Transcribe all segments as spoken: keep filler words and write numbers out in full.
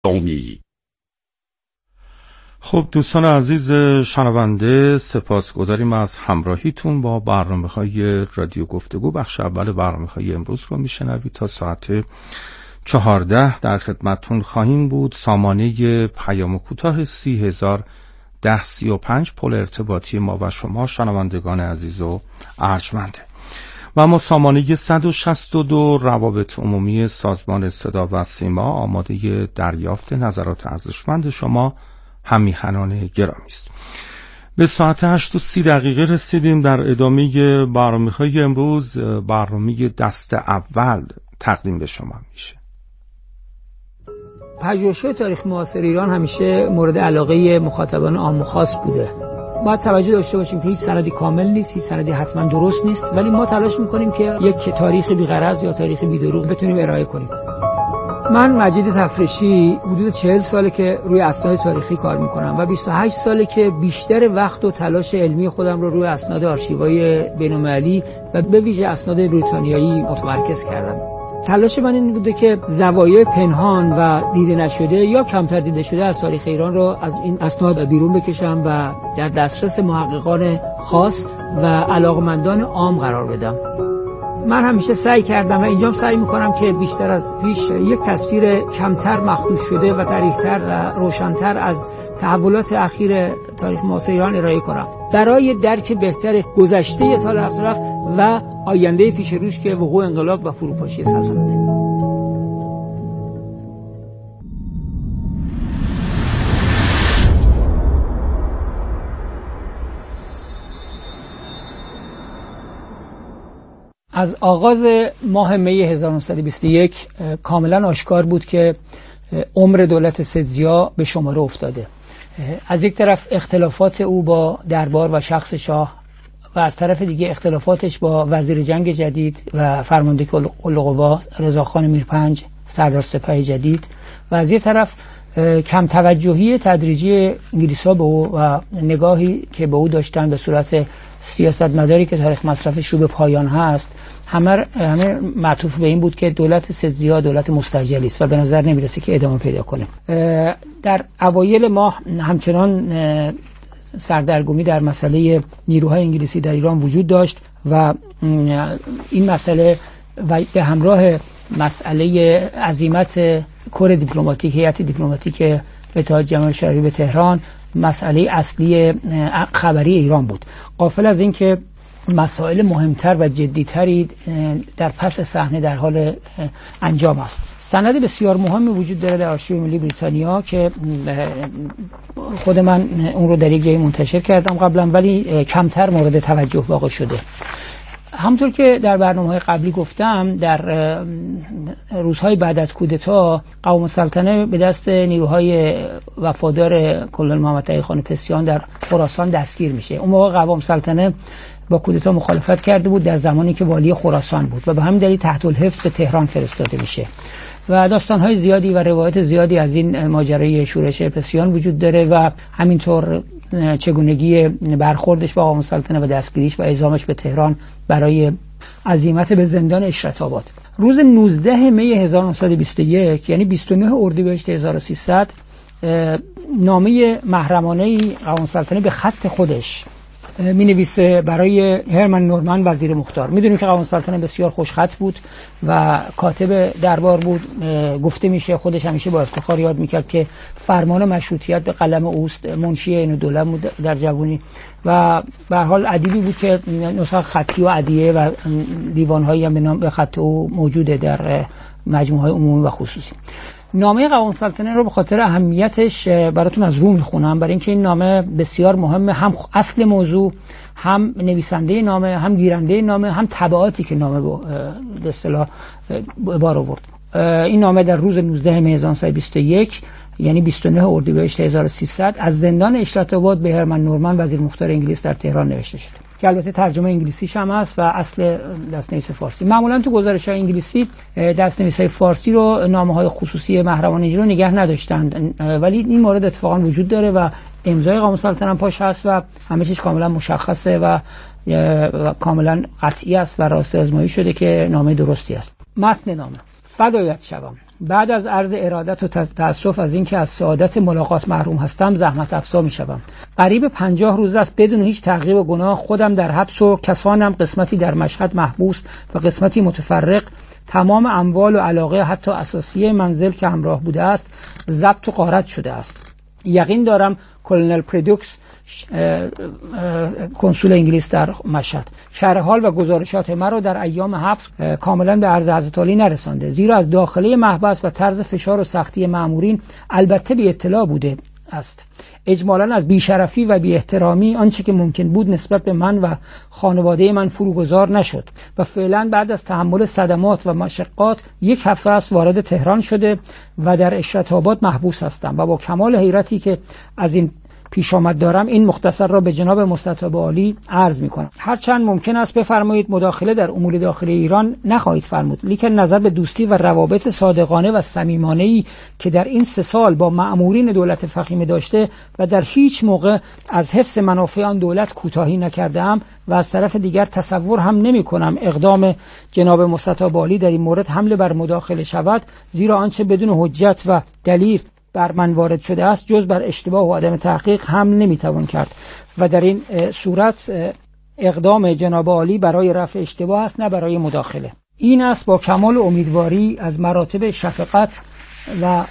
قومی. خب دوستان عزیز شنونده، سپاسگزاریم از همراهیتون با برنامه‌های رادیو گفتگو. بخش اول برنامه‌های امروز رو میشنوید. تا ساعت چهارده در خدمتتون خواهیم بود. سامانه پیام کوتاه سی هزار ده سی و پنج پل ارتباطی ما و شما شنوندگان عزیز و ارجمنده و ما سامانه صد و شصت و دو روابط عمومی سازمان صدا و سیما آماده دریافت نظرات ارزشمند شما همیهنان گرامی است. به ساعت هشت و سی دقیقه رسیدیم. در ادامه برنامه‌های امروز برنامه دست اول تقدیم به شما میشه. پژوهش‌های تاریخ معاصر ایران همیشه مورد علاقه مخاطبان عام و خاص بوده. باید توجه داشته باشیم که هیچ سندی کامل نیست، هیچ سندی حتما درست نیست، ولی ما تلاش می‌کنیم که یک تاریخ بی‌غرض یا تاریخ بی‌دروغ بتونیم ارائه کنیم. من مجید تفرشی حدود چهل ساله که روی اسناد تاریخی کار میکنم و بیست و هشت ساله که بیشتر وقت و تلاش علمی خودم رو روی اسناد آرشیوهای بین‌المللی و به ویژه اسناد بریتانیایی متمرکز کردم. تلاش من این بوده که زوایای پنهان و دیده نشده یا کمتر دیده شده از تاریخ ایران رو از این اسناد بیرون بکشم و در دسترس محققان خاص و علاقمندان عام قرار بدم. من همیشه سعی کردم و اینجام سعی میکنم که بیشتر از پیش یک تصویر کمتر مخدوش شده و تاریخ‌تر و روشن‌تر از تحولات اخیر تاریخ معاصر ایران ارائه کنم برای درک بهتر گذشته سال هفت رفت و آینده پیش روش که وقوع انقلاب و فروپاشی سلطنت. از آغاز ماه می هزار و نهصد و بیست و یک کاملا آشکار بود که عمر دولت سدزیا به شماره افتاده. از یک طرف اختلافات او با دربار و شخص شاه و از طرف دیگه اختلافاتش با وزیر جنگ جدید و فرمانده قلقوا رضاخان میرپنج سردار سپاه جدید و از یک طرف کم توجهی تدریجی انگلیس‌ها به او و نگاهی که به او داشتن به صورت سیاستمداری که تاریخ مصرفش رو به پایان هست، همه همه معطوف به این بود که دولت سدزیا دولت مستعجلی است و به نظر نمیرسه که ادامه پیدا کنه. در اوایل ماه همچنان سردرگمی در مسئله نیروهای انگلیسی در ایران وجود داشت و این مسئله و به همراه مسئله عزیمت کور دیپلماتیک هیئت دیپلماتیک اتحاد جماهیر شوروی به تهران مسئله اصلی خبری ایران بود، غافل از این که مسائل مهمتر و جدیتری در پس صحنه در حال انجام است. سند بسیار مهمی وجود داره در آرشیو ملی بریتانیا که خود من اون رو در یک جایی منتشر کردم قبلا، ولی کمتر مورد توجه واقع شده. همونطور که در برنامه‌های قبلی گفتم، در روزهای بعد از کودتا قوام السلطنه به دست نیروهای وفادار کلونل محمد تقی خان پسیان در خراسان دستگیر میشه. اون موقع قوام السلطنه با کودتا مخالفت کرده بود در زمانی که والی خراسان بود و به همین دلیل تحت الحفظ به تهران فرستاده میشه و داستان‌های زیادی و روایت زیادی از این ماجرای شورش پسیان وجود داره و همینطور چگونگی برخوردش با قوام السلطنه و دستگیریش و اعزامش به تهران برای عزیمت به زندان اشرت آباد. روز نوزده می هزار و نهصد و بیست و یک یعنی بیست و نه اردیبهشت هزار و سیصد نامه محرمانه قوام السلطنه به خط خودش می نویسه برای هرمن نورمن وزیر مختار. میدونیم که قوام السلطنه بسیار خوشخط بود و کاتب دربار بود. گفته میشه خودش همیشه با افتخار یاد میکرد که فرمان مشروطیت به قلم اوست، منشی این دوله بود در جوانی و به هر حال ادیبی بود که نسخ خطی و ادیه و دیوانهایی هم به نام به خط او موجوده در مجموعه عمومی و خصوصی. نامه قوام السلطنه رو به خاطر اهمیتش براتون از رو میخونم، برای اینکه این نامه بسیار مهمه، هم اصل موضوع، هم نویسنده نامه، هم گیرنده نامه، هم تبعاتی که نامه به اصطلاح بار آورد. این نامه در روز نوزده می هزار و نهصد و بیست و یک یعنی بیست و نه اردیبهشت هزار و سیصد از زندان اشرت آباد به هرمن نورمن وزیر مختار انگلیس در تهران نوشته شده که البته ترجمه انگلیسیش هم هست و اصل دست‌نویس فارسی. معمولا تو گزارش‌های انگلیسی دست‌نویس‌های فارسی رو نامه‌های خصوصی محرمانه رو نگه نداشتند، ولی این مورد اتفاقا وجود داره و امضای قوام السلطنه پاش هست و همه چیز کاملا مشخصه و, و کاملا قطعی است و راست آزمایی شده که نامه درستی است. متن نامه: فدایت شوم. بعد از عرض ارادت و تأسف از اینکه از سعادت ملاقات محروم هستم زحمت افزا میشوم. قریب پنجاه روز است بدون هیچ تعقیب و گناه خودم در حبس و کسانم قسمتی در مشهد محبوس و قسمتی متفرق، تمام اموال و علاقه حتی اساسی منزل که همراه بوده است ضبط و غارت شده است. یقین دارم کلونل پردوکس کنسول انگلیس در مشهد شرح حال و گزارشات مرا در ایام حبس کاملا به عرض حضرت عالی نرسانده، زیرا از داخله محبس و طرز فشار و سختی مأمورین البته بی اطلاع بوده است. اجمالاً از بیشرفی و بی احترامی آنچه که ممکن بود نسبت به من و خانواده من فروگذار نشد و فعلا بعد از تحمل صدمات و مشقات یک هفته است وارد تهران شده و در اشرت آباد محبوس هستم و با کمال حیرتی که از این پیش آمد دارم این مختصر را به جناب مستطاب عالی عرض می کنم. هرچند ممکن است بفرمایید مداخله در امور داخلی ایران نخواهید فرمود، لیکن نظر به دوستی و روابط صادقانه و صمیمانه‌ای که در این سه سال با مأمورین دولت فخیمه داشته و در هیچ موقع از حفظ منافع آن دولت کوتاهی نکردم و از طرف دیگر تصور هم نمی کنم اقدام جناب مستطاب عالی در این مورد حمله بر مداخله شود، زیرا آنچه بدون حجت و دلیل بر من وارد شده است جز بر اشتباه و عدم تحقیق هم نمیتوان کرد و در این صورت اقدام جناب عالی برای رفع اشتباه است نه برای مداخله. این است با کمال امیدواری از مراتب شفقت و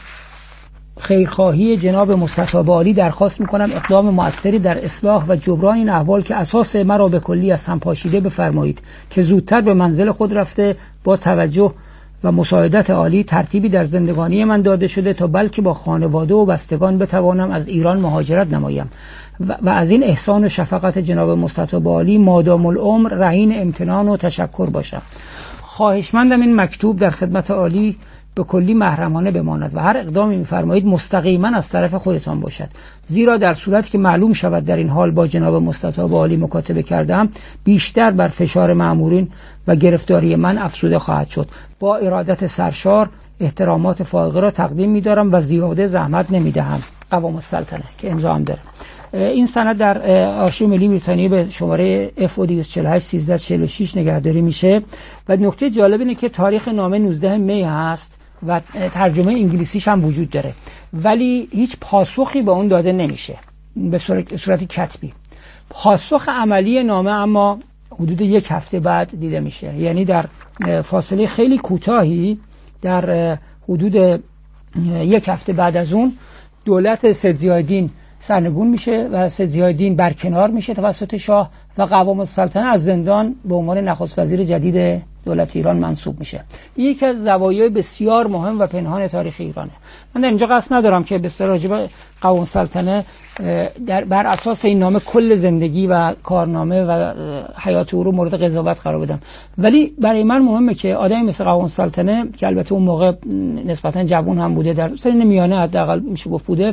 خیرخواهی جناب مستطاب عالی درخواست میکنم اقدام مؤثری در اصلاح و جبران این احوال که اساس مرا به کلی از هم پاشیده بفرمایید که زودتر به منزل خود رفته با توجه و مساعدت عالی ترتیبی در زندگانی من داده شده تا بلکه با خانواده و بستگان بتوانم از ایران مهاجرت نمایم و, و از این احسان و شفقت جناب مستطاب عالی مادام العمر رهین امتنان و تشکر باشم. خواهشمندم این مکتوب در خدمت عالی به کلی محرمانه بماند و هر اقدامی می‌فرمایید مستقیما از طرف خودتان باشد، زیرا در صورتی که معلوم شود در این حال با جناب مستطاب عالی مکاتبه کردم بیشتر بر فشار مأمورین و گرفتاری من افزوده خواهد شد. با ارادت سرشار احترامات فائقه را تقدیم می‌دارم و زیاده زحمت نمی‌دهم. قوام السلطنه که امضا هم داره. این سند در آرشیو ملی بریتانیا به شماره اف او دویست و چهل و هشت سیزده چهل و شش نگهداری میشه و نکته جالب اینه که تاریخ نامه نوزده می هست و ترجمه انگلیسیش هم وجود داره، ولی هیچ پاسخی به اون داده نمیشه به صورت کتبی. پاسخ عملی نامه اما حدود یک هفته بعد دیده میشه، یعنی در فاصله خیلی کوتاهی در حدود یک هفته بعد از اون دولت سید ضیاءالدین سرنگون میشه و سید ضیاءالدین برکنار میشه توسط شاه و قوام السلطنه از زندان به عنوان نخست وزیر جدید دولت ایران منصوب میشه. این یکی از زوایای بسیار مهم و پنهان تاریخ ایرانه. من در اینجا قصد ندارم که به اصطلاح راجع به قوام السلطنه در بر اساس این نامه کل زندگی و کارنامه و حیات او رو مورد قضاوت قرار بدم، ولی برای من مهمه که آدمی مثل قوام السلطنه که البته اون موقع نسبتا جوان هم بوده، در سن میانه حداقل میشه گفت بوده،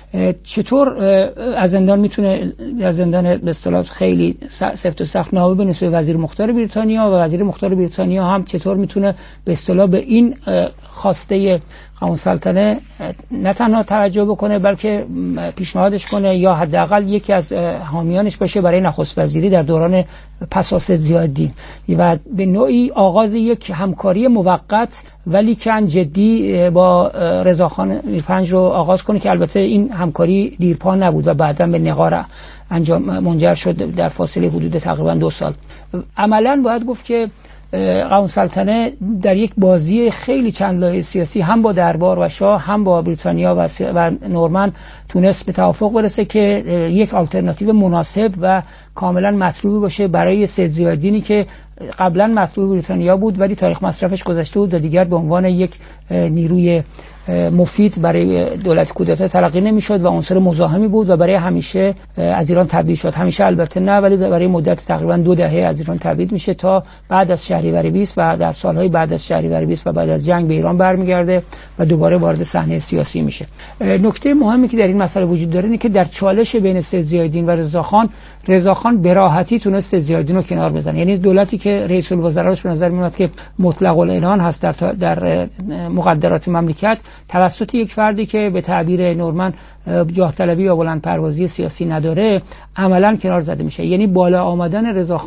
چطور از زندان میتونه از زندان به اصطلاح خیلی سفت و سخت نامه بنویسه به وزیر مختار بریتانیا و وزیر مختار بریتانیا هم چطور میتونه به اصطلاح به این خواسته قوام السلطنه نه تنها توجه بکنه بلکه پیشنهادش کنه یا حداقل یکی از حامیانش باشه برای نخست وزیری در دوران پس از ضیاءالدین و به نوعی آغاز یک همکاری موقت ولی کن جدی با رضاخان میرپنج رو آغاز کنه که البته این همکاری دیرپا نبود و بعداً به نقار انجام منجر شد در فاصله حدود تقریبا دو سال. عملاً باید گفت که قوام السلطنه در یک بازی خیلی چند لایه سیاسی هم با دربار و شاه هم با بریتانیا و, و نورمن تونست به توافق برسه که یک آلترناتیو مناسب و کاملا مطلوب باشه برای سید ضیاءالدینی که قبلا مطلوب بریتانیا بود ولی تاریخ مصرفش گذشته بود و دیگر به عنوان یک نیروی مفید برای دولت کودتا تلقی نمیشد و عنصر مزاحمی بود و برای همیشه از ایران تبعید شد. همیشه البته نه، ولی برای مدت تقریبا دو دهه از ایران تبعید میشه تا بعد از شهریور بیست و در سالهای بعد از شهریور بیست و بعد از جنگ به ایران برمیگرده و دوباره وارد صحنه سیاسی میشه. نکته مهمی که در این مسئله وجود داره اینه که در چالش بین سید ضیاءالدین و رضاخان، رضاخان به راحتی تونست سید ضیاءالدین رو کنار بزنه. یعنی دولتی که رئیس الوزراش به نظر میاد که مطلق العنان هست در در مقدرات مملکت توسط یک فردی که به تعبیر نورمن جاه طلبی و بلند پروازی سیاسی نداره عملاً کنار زده میشه. یعنی بالا آمدن رضاخان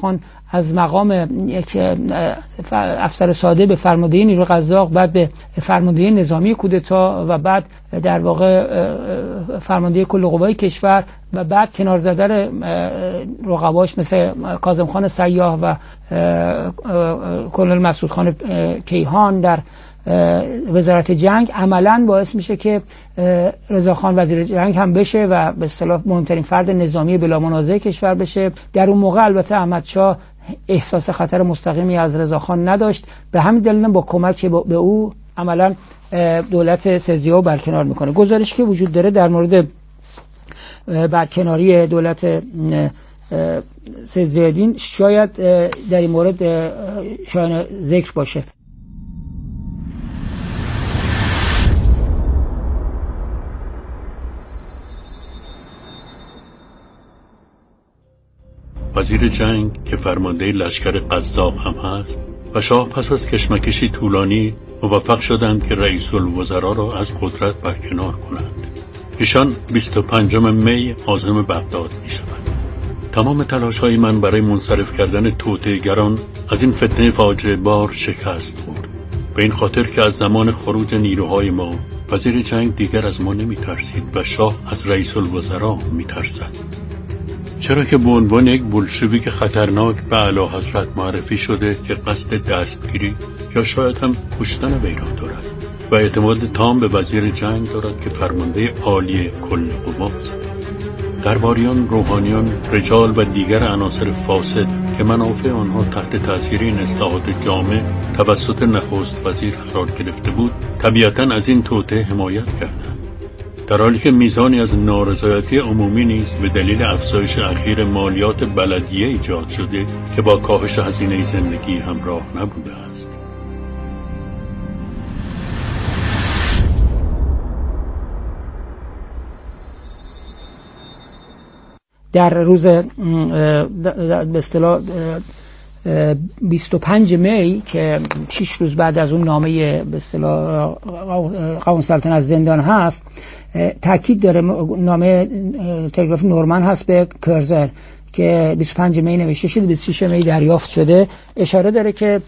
از مقام یک افسر ساده به فرماندهی نیروی قزاق، بعد به فرماندهی نظامی کودتا و بعد در واقع فرماندهی کل قوای کشور و بعد کنار زدن رقباش مثل کاظم خان سیاح و کلونل مسعود خان کیهان در وزارت جنگ عملاً باعث میشه که رضاخان وزیر جنگ هم بشه و به اصطلاح مهمترین فرد نظامی بلا منازع کشور بشه. در اون موقع البته احمدشاه احساس خطر مستقیمی از رضاخان نداشت، به همین دلیل با کمک به او عملاً دولت سدزیا برکنار میکنه. گزارشی که وجود داره در مورد برکناری دولت سدزیادین شاید در این مورد شایان ذکر باشه. وزیر جنگ که فرمانده لشکر قزاق هم هست و شاه پس از کشمکشی طولانی موفق شدند که رئیس الوزراء را از قدرت برکنار کنند. ایشان بیست و پنجم می عازم بغداد می شود. تمام تلاش‌های من برای منصرف کردن توطئه‌گران از این فتنه فاجعه بار شکست خورد. به این خاطر که از زمان خروج نیروهای ما وزیر جنگ دیگر از ما نمی ترسید و شاه از رئیس الوزراء می ترسد. چرا که به عنوان یک بولشویک خطرناک به اعلیحضرت معرفی شده که قصد دستگیری یا شاید هم کشتن وی را دارد و اعتماد تام به وزیر جنگ دارد که فرمانده عالی کل قواست. درباریان، روحانیان، رجال و دیگر عناصر فاسد که منافع آنها تحت تاثیر این اصلاحات جامع توسط نخست وزیر قرار گرفته بود، طبیعتاً از این توطئه حمایت کردند. در حالی که میزانی از نارضایتی عمومی نیز به دلیل افزایش اخیر مالیات بلدیه ایجاد شده که با کاهش هزینه زندگی همراه نبوده است. در روز به اصطلاح بیست و پنج می که شش روز بعد از اون نامه به اصطلاح قوم سلطنت زندان هست، تاکید داره، نامه تلگراف نورمن هست به کرزر که بیست و پنج می نوشته شده، بیست و شش می دریافت شده، اشاره داره که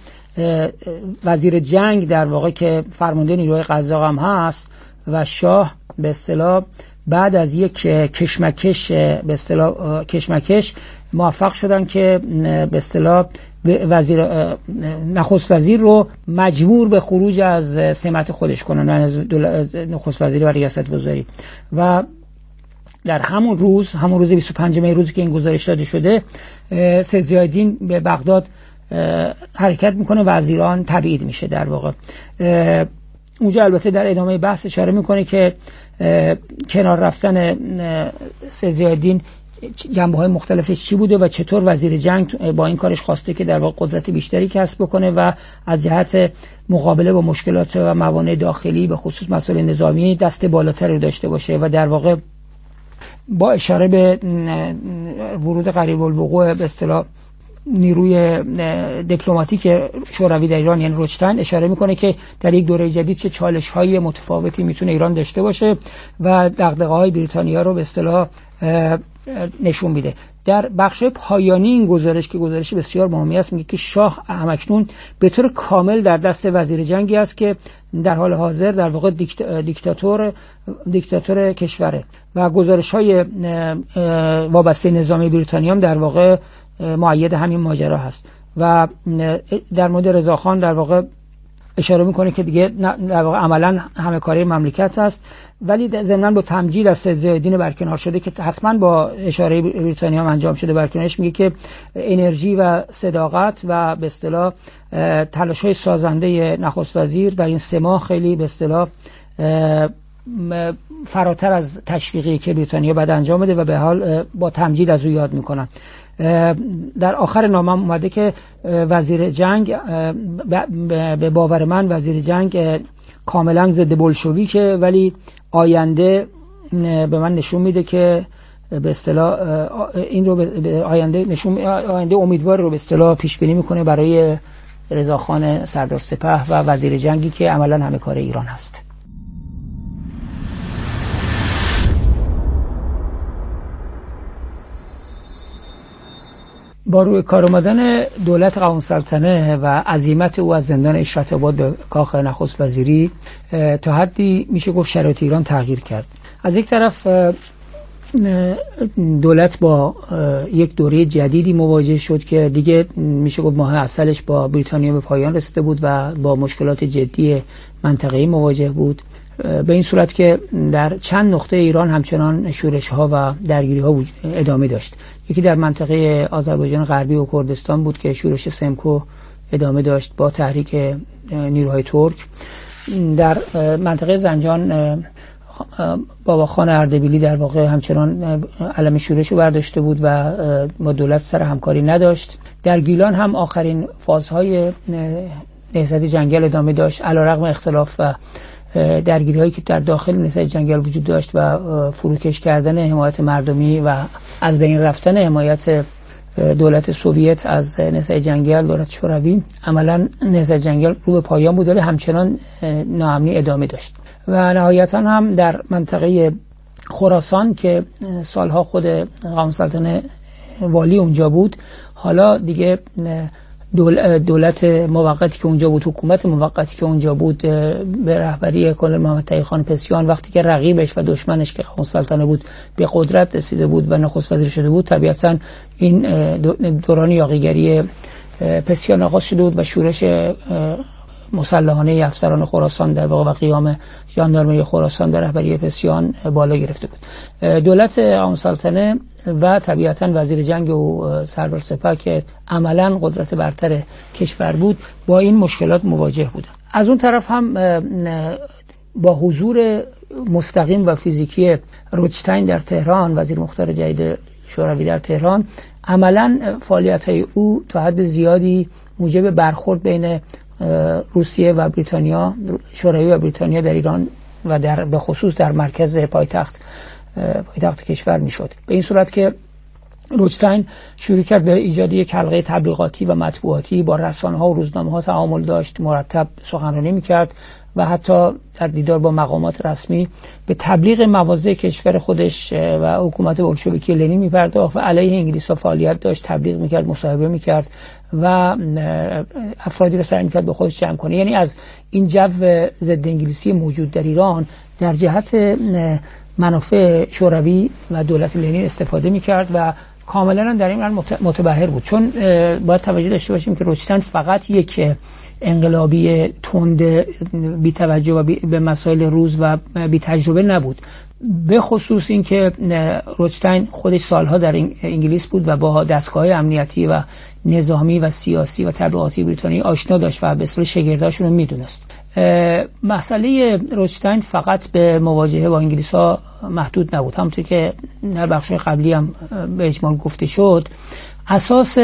وزیر جنگ در واقع که فرمانده نیروی قزاق هم هست و شاه به اصطلاح بعد از یک کشمکش به اصطلاح کشمکش موفق شدن که به اصطلاح وزیر نخست وزیر رو مجبور به خروج از سمت خودش کنن، از نخست وزیری و ریاست وزاری. و در همون روز همون روز بیست و پنج می، روزی که این گزارش داده شده، سدزیادین به بغداد حرکت میکنه و از ایران تبعید میشه. در واقع اونجا البته در ادامه بحث اشاره میکنه که کنار رفتن سدزیادین جنبه‌های مختلفش چی بوده و چطور وزیر جنگ با این کارش خواسته که در واقع قدرت بیشتری کسب بکنه و از جهت مقابله با مشکلات و موانع داخلی به خصوص مسائل نظامی دست بالاتری رو داشته باشه و در واقع با اشاره به ورود قریب الوقوع به اصطلاح نیروی دیپلماتیک شوروی در ایران یعنی روچتن اشاره میکنه که در یک دوره جدید چه چالش‌های متفاوتی میتونه ایران داشته باشه و دغدغه‌های بریتانیا رو به اصطلاح نشون میده. در بخش پایانی این گزارش که گزارش بسیار مهمی است میگه که شاه همکنون به طور کامل در دست وزیر جنگی است که در حال حاضر در واقع دیکت... دیکتاتور دیکتاتور کشوره و گزارش‌های وابسته نظامی بریتانیا هم در واقع مؤید همین ماجرا هست و در مورد رضاخان در واقع اشاره میکنه که دیگه در واقع عملا همه کاری مملکت هست، ولی ضمناً با تمجید از سدزیادین برکنار شده که حتما با اشاره بریتانیا هم انجام شده برکنارش، میگه که انرژی و صداقت و به اصطلاح تلاش‌های سازنده نخست وزیر در این سه ماه خیلی به اصطلاح فراتر از تشویقی که بریتانیا بعد انجام بده و به حال با تمجید از او یاد میکنن. در آخر نامه اومده که وزیر جنگ به باور من وزیر جنگ کاملا ضد بولشویکه، ولی آینده به من نشون میده که به اصطلاح این رو به آینده نشون آینده امیدوار رو به اصطلاح پیش بینی میکنه برای رضاخان سردار سپه و وزیر جنگی که عملا همه کار ایران هست. با روی کار آمدن دولت قوام سلطنه و عزیمت او از زندان اشرت آباد به کاخ نخست وزیری تا حدی میشه گفت شرایط ایران تغییر کرد. از یک طرف دولت با یک دوره جدیدی مواجه شد که دیگه میشه گفت ماه عسلش با بریتانیا به پایان رسیده بود و با مشکلات جدی منطقه‌ای مواجه بود، به این صورت که در چند نقطه ایران همچنان شورش ها و درگیری ها ادامه داشت. یکی در منطقه آذربایجان غربی و کردستان بود که شورش سمکو ادامه داشت با تحریک نیروهای ترک. در منطقه زنجان بابا خان اردبیلی در واقع همچنان علم شورش رو برداشته بود و با دولت سر همکاری نداشت. در گیلان هم آخرین فازهای نهضت جنگل ادامه داشت علیرغم اختلاف و درگیری هایی که در داخل نهضت جنگل وجود داشت و فروکش کردن حمایت مردمی و از بین رفتن حمایت دولت سوویت از نهضت جنگل، دولت شوروی. عملا نهضت جنگل رو به پایان بود ولی همچنان ناامنی ادامه داشت. و نهایتا هم در منطقه خراسان که سالها خود قوام سلطنه والی اونجا بود، حالا دیگه دولت موقتی که اونجا بود، حکومت موقتی که اونجا بود به رهبری کلنل محمد تقی خان پسیان، وقتی که رقیبش و دشمنش که قوام سلطنه بود به قدرت رسیده بود و نخست وزیر شده بود، طبیعتا این دوران یاغیگری پسیان آغاز شده بود و شورش مسلحانه افسران خراسان در واقع و قیام ژاندارمری خراسان در رهبری پسیان بالا گرفته بود. دولت قوام سلطنه و طبیعتا وزیر جنگ و سردار سپاه که عملا قدرت برتر کشور بود با این مشکلات مواجه بودند. از اون طرف هم با حضور مستقیم و فیزیکی روچتاین در تهران، وزیر مختار جدید شوروی در تهران، عملا فعالیت‌های او تا حد زیادی موجب برخورد بین روسیه و بریتانیا، شوروی و بریتانیا در ایران و در به خصوص در مرکز پایتخت پایتخت کشور میشد. به این صورت که روچتاین شروع کرد به ایجاد یک حلقه تبلیغاتی و مطبوعاتی با رسانه‌ها و روزنامه‌ها تعامل داشت، مرتب سخنرانی میکرد و حتی در دیدار با مقامات رسمی به تبلیغ مواضع کشور خودش و حکومت بولشویکی لنین میپرداخت و علیه انگلیس‌ها فعالیت داشت، تبلیغ میکرد، مصاحبه میکرد و افرادی رو سعی میکرد به خودش جمع کنه. یعنی از این جو ضد انگلیسی موجود در ایران در جهت منافع شوروی و دولت لنین استفاده میکرد و کاملا در این متبحر بود. چون باید توجه داشته باشیم که روچتاین فقط یک انقلابی تند بی توجه و بی به مسائل روز و بی تجربه نبود. به خصوص این که روچتاین خودش سالها در انگلیس بود و با دستگاه امنیتی و نظامی و سیاسی و تبلیغاتی بریتانیایی آشنا داشت و به اصطلاح شاگرداشون رو میدونست. مسئله روچتاین فقط به مواجهه با انگلیس‌ها محدود نبود. همونطور که در بخش قبلی هم به اجمال گفته شد، اساس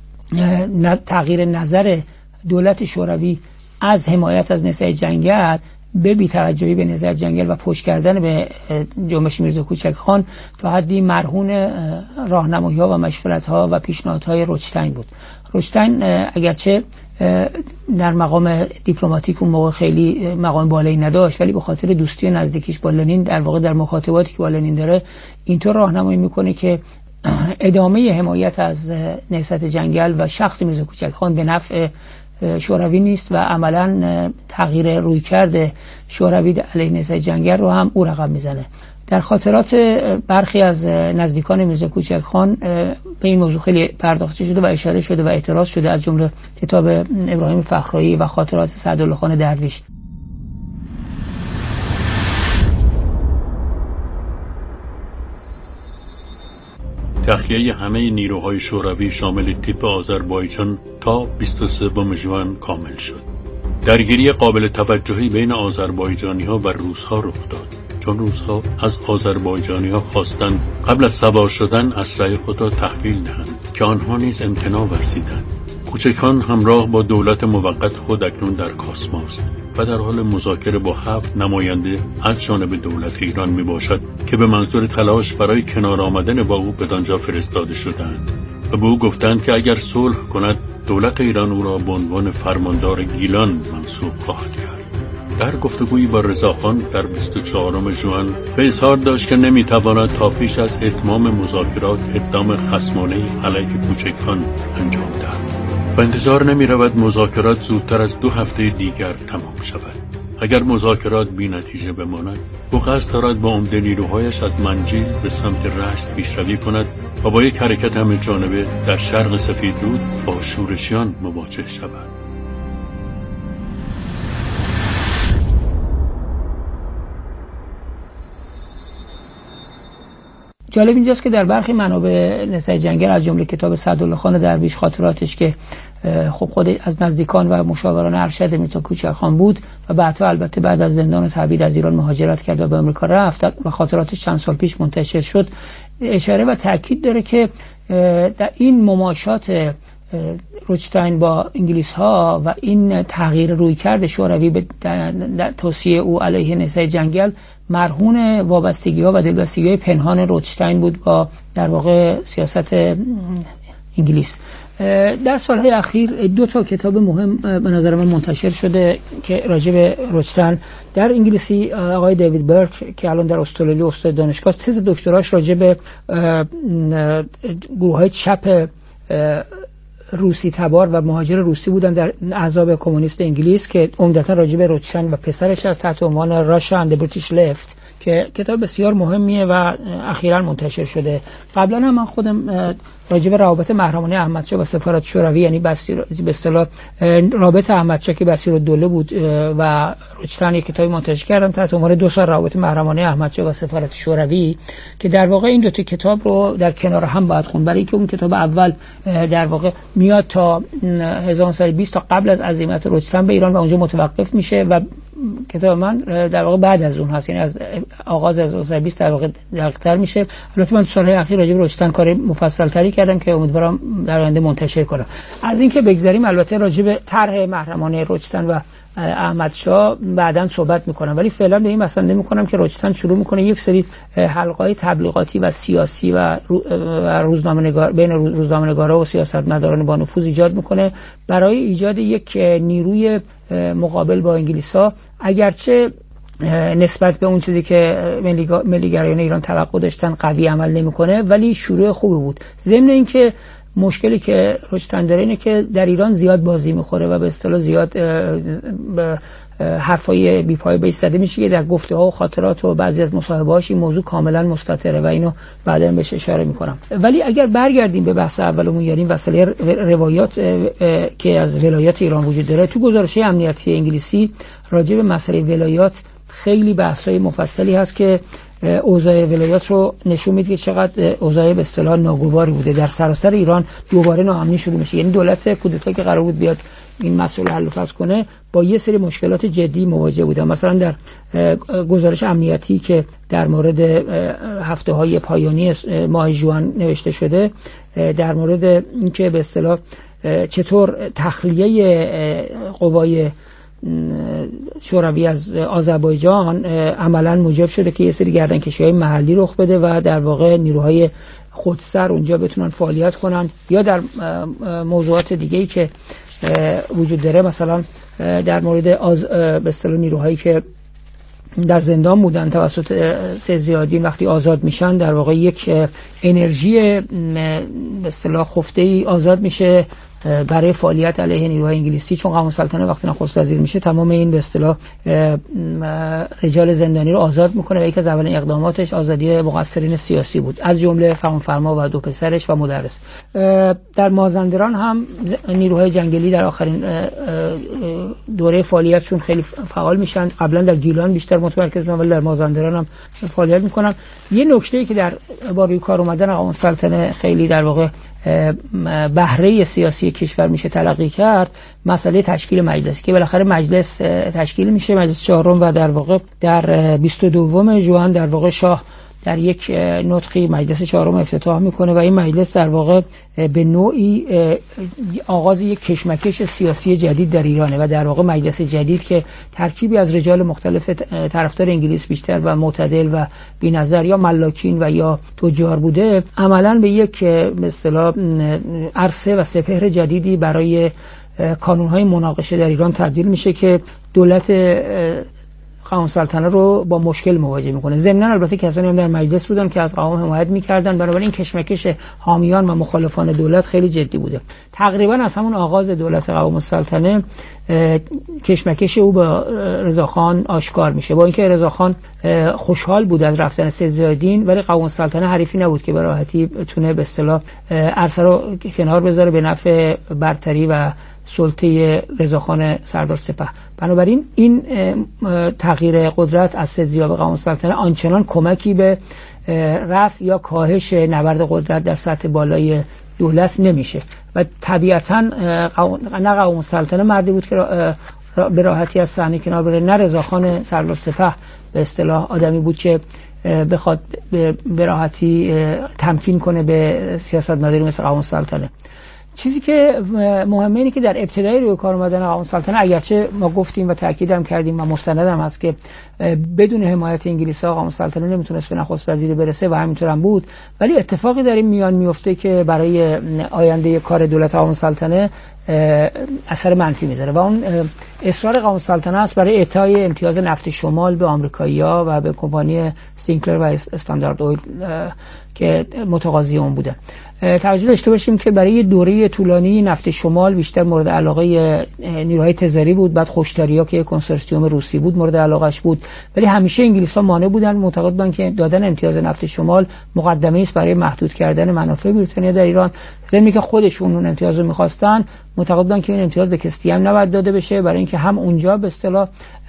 تغییر نظر دولت شوروی از حمایت از نهضت جنگل به بی‌توجهی به نهضت جنگل و پشت کردن به جنبش میرزا کوچکخان تا حدی مرهون راهنمایی‌ها و مشورت‌ها و پیشنهادهای روچتاین بود. روچتاین اگرچه در مقام دیپلماتیک اون موقع خیلی مقام بالایی نداشت، ولی به خاطر دوستی و نزدیکیش با لنین در واقع در مخاطباتی که با لنین داره اینطور راهنمایی میکنه که ادامه حمایت از نهضت جنگل و شخص میرزا کوچکخان به نفع شوروی نیست و عملا تغییر رویکرد شوروی علیه نهضت جنگل رو هم او رقم میزنه. در خاطرات برخی از نزدیکان میرزا کوچکخان به این موضوع خیلی پرداخته شده و اشاره شده و اعتراض شده، از جمله کتاب ابراهیم فخرایی و خاطرات سعدالله خان درویش. تخلیه همه نیروهای شوروی شامل تیپ آذربایجان تا بیست و سوم ژوئن کامل شد. درگیری قابل توجهی بین آذربایجانی‌ها و روس‌ها رخ داد، چون روس‌ها از آذربایجانی‌ها خواستند قبل از سوار شدن اسلحه خود را تحویل دهند که آنها نیز امتناع ورزیدند. کوچکان همراه با دولت موقت خود اکنون در کاسماست و در حال مذاکره با هفت نماینده از جانب دولت ایران می باشد که به منظور تلاش برای کنار آمدن با او بدانجا فرستاده شدند و به او گفتند که اگر صلح کند دولت ایران او را به عنوان فرماندار گیلان منصوب خواهد کرد. در گفتگویی با رضاخان در بیست و چهارم ژوئن به اظهار داشت که نمیتواند تا پیش از اتمام مذاکرات اقدام خصمانه‌ای علیه کوچکخان انجام دهد و انتظار نمی‌رود مذاکرات زودتر از دو هفته دیگر تمام شود. اگر مذاکرات بی نتیجه بماند، او قصد دارد با عمده نیروهایش از منجیل به سمت رشت پیشروی کند و با یک حرکت همه جانبه در شرق سفیدرود با شورشیان مواجه شود. جالب اینجاست که در برخی منابع نسای جنگل از جمله کتاب سعدالله خان درویش خاطراتش که خب خود از نزدیکان و مشاوران ارشد میرزا کوچکخان بود و بعدها البته بعد از زندان و تبعید از ایران مهاجرت کرد و به آمریکا رفت و خاطراتش چند سال پیش منتشر شد، اشاره و تاکید داره که در این مماشات روچتاین با انگلیس ها و این تغییر رویکرد شوروی به توصیه او علیه نسای جنگل مرهون وابستگی ها و دلبستگی های پنهان روچتاین بود با در واقع سیاست انگلیس. در سالهای اخیر دو تا کتاب مهم به نظر من منتشر شده که راجع به روچتاین. در انگلیسی آقای دیوید برک که الان در استرالیا استاد دانشگاه است، تز دکتراش راجع به گروه‌های چپ روسی تبار و مهاجر روسی بودن در احزاب کمونیست انگلیس که عمدتا راجع به روچتاین و پسرش از تحت عنوان راشا اند بریتیش لفت که کتاب بسیار مهمیه و اخیراً منتشر شده. قبلا هم من خودم راجع به روابط محرمانه احمدشاه و سفارت شوروی، یعنی به اصطلاح رابطه احمدشاه که بصیرالدوله بود و روچتاین، یک کتابی منتشر کردم تحت عنوان دو سال روابط محرمانه احمدشاه و سفارت شوروی که در واقع این دو تا کتاب رو در کنار هم باید خوند، برای اینکه اون کتاب اول در واقع میاد تا هزار و نهصد و بیست تا قبل از عزیمت روچتاین به ایران و اونجا متوقف میشه و کتاب من در واقع بعد از اون هست، یعنی از آغاز هزار و نهصد و بیست در واقع دقیق‌تر میشه. البته من سالهای اخیر راجع به روچتاین کار مفصل‌تری کردم که امیدوارم در آینده منتشر کنم. از اینکه بگذریم، البته راجع به طرح محرمانه روچتاین و احمدشاه بعداً صحبت میکنم، ولی فعلا به این مسئله میکنم که روچتاین شروع میکنه یک سری حلقه‌های تبلیغاتی و سیاسی و روزنامه‌نگار بین روزنامه‌نگارا و سیاستمداران با نفوذ ایجاد میکنه برای ایجاد یک نیروی مقابل با انگلیس‌ها، اگرچه نسبت به اون چیزی که ملی‌گرایان ایران توقع داشتن قوی عمل نمیکنه، ولی شروع خوبی بود. ضمن اینکه مشکلی که روچتاین داره اینه که در ایران زیاد بازی میخوره و به اصطلاح زیاد به حرفای بی‌پای بهش زده میشه که در گفته‌ها و خاطرات و بعضی از مصاحبه‌هاش این موضوع کاملا مستتره و اینو بعداً بهش اشاره میکنم. ولی اگر برگردیم به بحث اولمون، یعنی مسئله روایات که از ولایات ایران وجود داره، تو گزارش‌های امنیتی انگلیسی راجع به مسئله ولایات خیلی بحث‌های مفصلی هست که اوضاع ولایات رو نشون میده که چقدر اوضاع به اصطلاح ناگواری بوده. در سراسر ایران دوباره ناامنی شروع میشه، یعنی دولت کودتا که قرار بود بیاد این مسئله حل و فصل کنه با یه سری مشکلات جدی مواجه بوده. مثلا در گزارش امنیتی که در مورد هفته‌های پایانی ماه ژوئن نوشته شده، در مورد اینکه به اصطلاح چطور تخلیه قوای شوروی از آذربایجان عملاً موجب شده که یه سری گردنکشی‌های محلی رخ بده و در واقع نیروهای خودسر اونجا بتونن فعالیت کنن، یا در موضوعات دیگه‌ای که وجود داره، مثلا در مورد از به اصطلاح نیروهایی که در زندان بودن توسط سزیادین وقتی آزاد میشن، در واقع یک انرژی به اصطلاح خفته‌ای آزاد میشه برای فعالیت علیه نیروهای انگلیسی، چون قوام السلطنه وقتی نخست وزیر میشه تمام این به اصطلاح رجال زندانی رو آزاد میکنه و یکی از اولین اقداماتش آزادی مقصرین سیاسی بود، از جمله فرمانفرما و دو پسرش و مدرس. در مازندران هم نیروهای جنگلی در آخرین دوره فعالیتشون خیلی فعال میشن. قبلا در گیلان بیشتر متمرکز بودن ولی در مازندران هم فعالیت میکنن. یه نکته‌ای که در با روی کار اومدن قوام السلطنه خیلی در واقع بهره سیاسی کشور میشه تلقی کرد، مسئله تشکیل مجلس که بالاخره مجلس تشکیل میشه، مجلس چهارم، و در واقع در بیست و دوم ژوئن در واقع شاه در یک نطقی مجلس چهارم افتتاح میکنه و این مجلس در واقع به نوعی آغاز یک کشمکش سیاسی جدید در ایرانه و در واقع مجلس جدید که ترکیبی از رجال مختلف طرفدار انگلیس بیشتر و معتدل و بی‌نظر یا ملاکین و یا تجار بوده، عملاً به یک به اصطلاح عرصه و سپهر جدیدی برای کانون‌های مناقشه در ایران تبدیل میشه که دولت قوام سلطنه رو با مشکل مواجه میکنه. ضمناً البته کسانی هم در مجلس بودن که از قوام حمایت میکردن، بنابراین کشمکش حامیان و مخالفان دولت خیلی جدی بوده. تقریبا از همون آغاز دولت قوام السلطنه کشمکش او با رضاخان آشکار میشه. با اینکه رضاخان خوشحال بود از رفتن سید ضیاءالدین، ولی قوام السلطنه حریفی نبود که به راحتی بتونه به اصطلاح عرصه رو کنار بذاره به نفع برتری و سلطه رضاخان سردار سپه. بنابراین این تغییر قدرت از سید ضیاء به قوام السلطنه آنچنان کمکی به رفع یا کاهش نبرد قدرت در سطح بالای دولت نمیشه و طبیعتاً نه قوام السلطنه مردی بود که به راحتی از صحنه کنار بره، نه رضاخان سردار سپه به اصطلاح آدمی بود که بخواد به راحتی تمکین کنه به سیاستمداری مثل قوام السلطنه. چیزی که مهمه اینه که در ابتدای روی کار اومدن قوام السلطنه، اگرچه ما گفتیم و تاکیدم کردیم و مستندم هست که بدون حمایت انگلیس‌ها قوام السلطنه نمیتونست به نخست وزیری برسه و همینطور هم بود، ولی اتفاقی در این میان میفته که برای آینده کار دولت قوام السلطنه اثر منفی میذاره و اون اصرار قوام السلطنه است برای اعطای امتیاز نفت شمال به آمریکایی‌ها و به کمپانی سینکلر و استاندارد اویل که متقاضی اون بودن. توجه داشته باشیم که برای دوره طولانی نفت شمال بیشتر مورد علاقه نیروهای تزاری بود، بعد خوشتریا که کنسورسیوم روسی بود مورد علاقش بود، ولی همیشه انگلیس‌ها مانع بودن، معتقد بودن که دادن امتیاز نفت شمال مقدمه است برای محدود کردن منافع بریتانیا در ایران. زمینی که خودشون اون امتیاز رو می‌خواستن، معتقد بودن که این امتیاز به کسی هم نباید داده بشه، برای اینکه هم اونجا به اصطلاح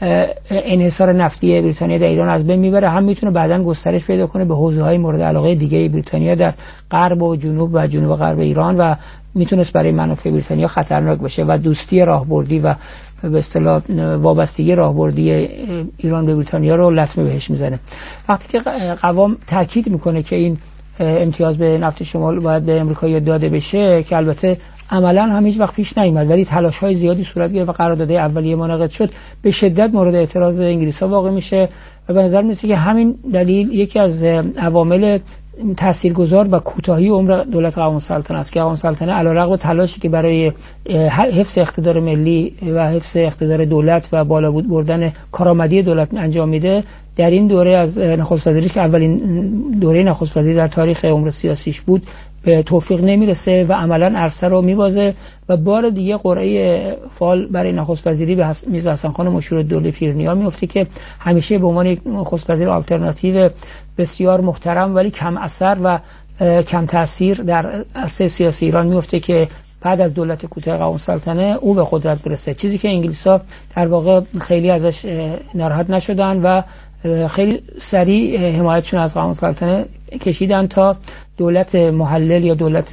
انحصار نفتی بریتانیا در ایران از بین میبره، هم میتونه بعداً گسترش پیدا کنه به حوزه‌های مورد علاقه دیگه بریتانیا در غرب و جنوب و جنوب غرب ایران و میتونست برای منافع بریتانیا خطرناک بشه و دوستی راهبردی و به اصطلاح وابستگی راهبردی ایران به بریتانیا رو لطمه بهش میزنه. وقتی که قوام تاکید میکنه که این امتیاز به نفت شمال باید به امریکایی داده بشه، که البته عملاً هم هیچ وقت پیش نیامد ولی تلاش‌های زیادی صورت گرفت و قرارداد اولیه منعقد شد، به شدت مورد اعتراض انگلیس‌ها واقع میشه و به نظر میاد که همین دلیل یکی از عوامل تاثیرگذار و کوتاهی عمر دولت قوام السلطنه است که قوام السلطنه علیرغم تلاشی که برای حفظ اقتدار ملی و حفظ اقتدار دولت و بالا بردن کارآمدی دولت انجام میده، در این دوره از نخست وزیری که اولین دوره نخست وزیری در تاریخ عمر سیاسیش بود به توفیق نمیرسه و عملاً عرصه رو میبازه و بار دیگه قرعه فال برای نخست وزیری به میرزا حسن خان مشیرالدوله پیرنیا میفته که همیشه به عنوان یک نخست وزیر آلترناتیو بسیار محترم ولی کم اثر و کم تاثیر در عرصه سیاسی ایران میفته که بعد از دولت کوتاه قوام السلطنه او به قدرت برسه، چیزی که انگلیس‌ها در واقع خیلی ازش ناراحت نشدن و خیلی سریع حمایتشون از قوام السلطنه کشیدن تا دولت محلل یا دولت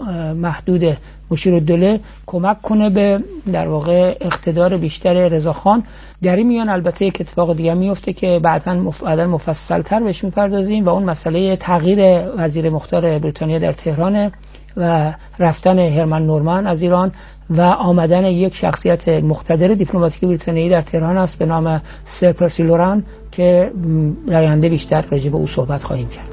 محدود مشیرالدوله کمک کنه به در واقع اقتدار بیشتر رضاخان. در این میان البته یک اتفاق دیگه میفته که بعداً بعداً مفصل‌تر بهش میپردازیم و اون مسئله تغییر وزیر مختار بریتانیا در تهران و رفتن هرمن نورمن از ایران و آمدن یک شخصیت مقتدر دیپلماتیک بریتانیایی در تهران است به نام سر پرسی لورن که در آینده بیشتر راجع به او صحبت خواهیم کرد.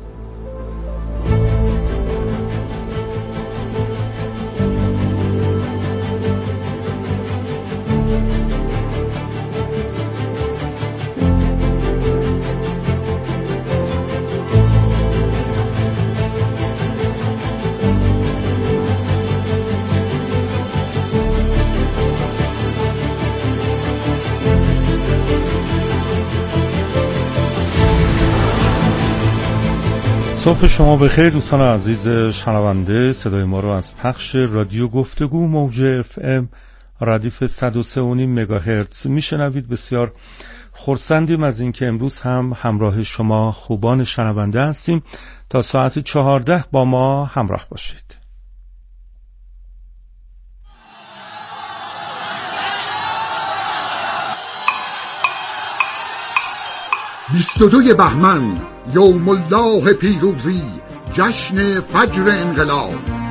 صبح شما بخیر دوستان عزیز شنونده. صدای ما رو از پخش رادیو گفتگو موج اف ام ردیف صد و سه و نیم مگاهرتز میشنوید. بسیار خرسندیم از اینکه امروز هم همراه شما خوبان شنونده هستیم. تا ساعت چهارده با ما همراه باشید. بیست و دوی بهمن یوم الله پیروزی، جشن فجر انقلاب.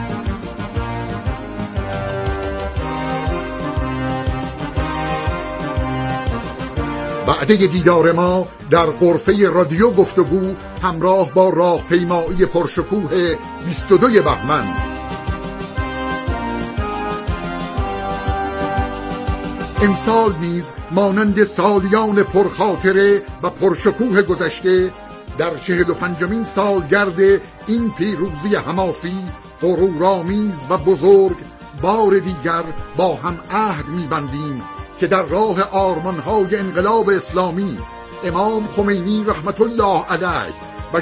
وعده دیدار ما در غرفه رادیو گفتگو همراه با راهپیمایی پرشکوه بیست و دوی بهمن. امسال نیز مانند سالیان پرخاطره و پرشکوه گذشته در چهل و پنجمین سالگرد این پیروزی حماسی غرورآمیز و بزرگ بار دیگر با هم عهد می‌بندیم که در راه آرمان‌های انقلاب اسلامی امام خمینی رحمت الله علیه